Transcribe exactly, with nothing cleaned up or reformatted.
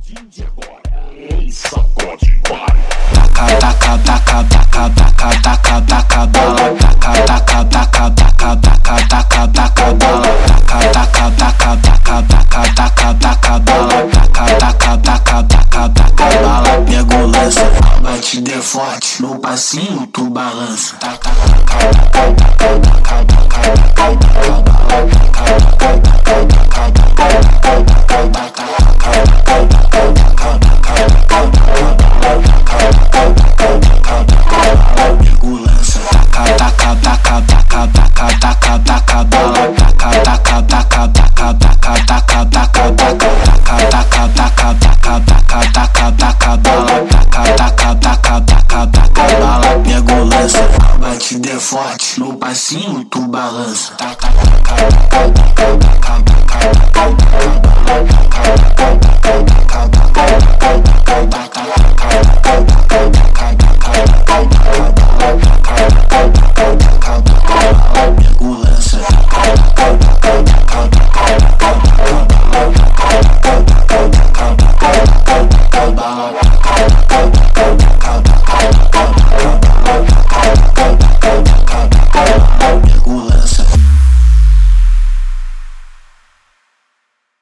partir de agora, ele sacode vai. Taca, taca, taca, taca, taca, taca, taca bala. Taca, taca, taca, taca, taca, taca, taca bala. Taca, taca, taca, taca, taca, taca, taca bala. Taca, taca, taca, taca, taca bala. Pega o lança, a batida é forte, no passinho tu balança. Taca, taca, taca, taca, taca, taca, taca, taca bala. Taca, taca, taca, taca, taca, taca, taca, taca, taca, taca.